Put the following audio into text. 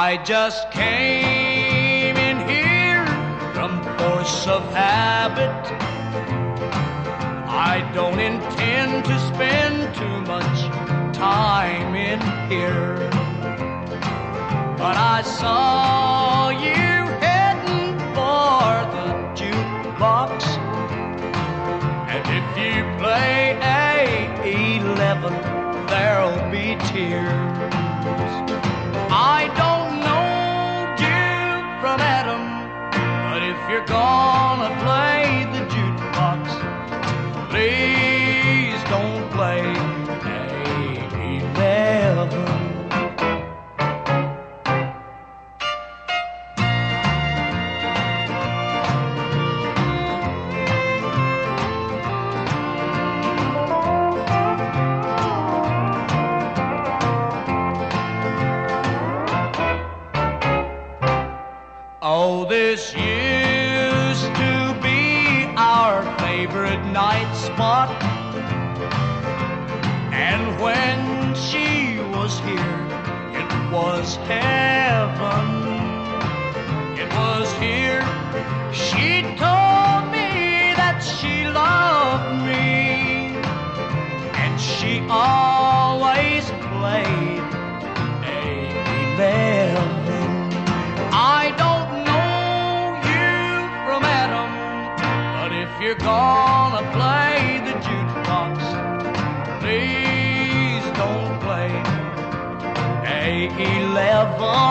I just came in here from force of habit. I don't intend to spend too much time in here, but I saw you heading for the jukebox, and if you play A11, there'll be tears. I don't know you from Adam, but if you're gonna play the jukebox, please don't play A11. Oh, this used to be our favorite night spot, and when she was here, it was heaven. It was here she told me that she loved me, and she always played A11. I don't know you from Adam, but if you're gonna play the jukebox, please don't play A11.